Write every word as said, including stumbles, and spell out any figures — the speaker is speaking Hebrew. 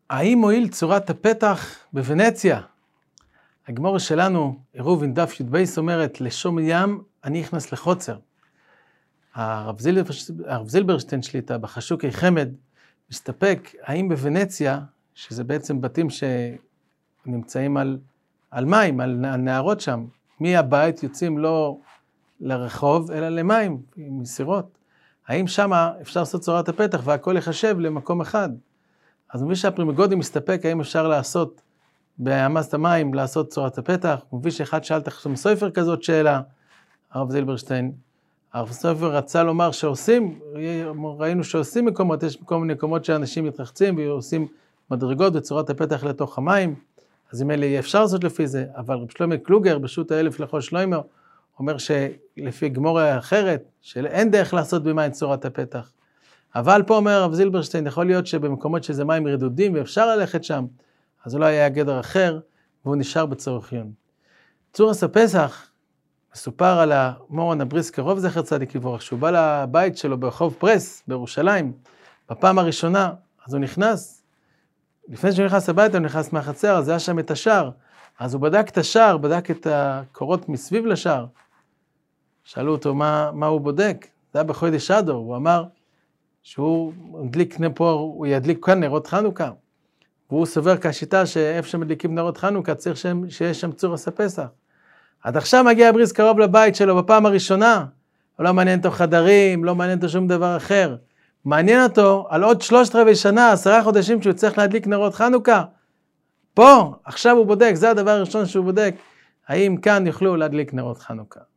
האם מועיל צורת הפתח בוונציה? הגמורה שלנו, עירובין דף י"ב אומרת, לשום ים אני נכנס לחוצר. הרב זילברשטיין שליטה בחשוקי חמד, מסתפק האם בוונציה, שזה בעצם בתים שנמצאים על, על מים, על נהרות שם, מהבית יוצאים לא לרחוב, אלא למים, מסירות. האם שם אפשר לעשות צורת הפתח והכל יחשב למקום אחד? אז מביא שהפרימגודי מסתפק האם אפשר לעשות בהעמסת המים, לעשות צורת הפתח. הוא מביא שאחד שאל תחשוב סופר כזאת שאלה, הרב זילברשטיין. הרב סופר רצה לומר שעושים, ראינו שעושים מקומות, יש כל מיני מקומות שאנשים מתרחצים ועושים מדרגות בצורת הפתח לתוך המים, אז אם אלה אפשר לעשות לפי זה, אבל רב שלמה קלוגר בשו"ת האלף לכל שלוימר, אומר שלפי גמורה אחרת, שאין דרך לעשות במים צורת הפתח. אבל פה אומר הרב זילברשטיין, יכול להיות שבמקומות שזה מים רדודים ואפשר ללכת שם, אז אולי היה גדר אחר, והוא נשאר בצורכיון. צורת הפסח, מסופר על המורן הבריס קרוב זכר צדיק לברכה, שהוא בא לבית שלו ברחוב פרס, בירושלים, בפעם הראשונה, אז הוא נכנס, לפני שהוא נכנס הביתה, הוא נכנס מהחצר, אז היה שם את השער, אז הוא בדק את השער, בדק את הקורות מסביב לשער, שאלו אותו מה, מה הוא בודק, זה היה בחודש אדר, הוא אמר שהוא ידליק פה, הוא ידליק כאן נרות חנוכה, והוא סובר כשיטה שאיפה שמדליקים נרות חנוכה, צריך שיש שם צורת הפסח. עד עכשיו מגיע הבריס קרוב לבית שלו בפעם הראשונה, הוא לא מעניין אותו חדרים, לא מעניין אותו שום דבר אחר, מעניין אותו על עוד שלושת רבעי שנה, עשרה חודשים שהוא צריך להדליק נרות חנוכה, פה, עכשיו הוא בודק, זה הדבר הראשון שהוא בודק, האם כאן יוכלו להדליק נרות חנוכה.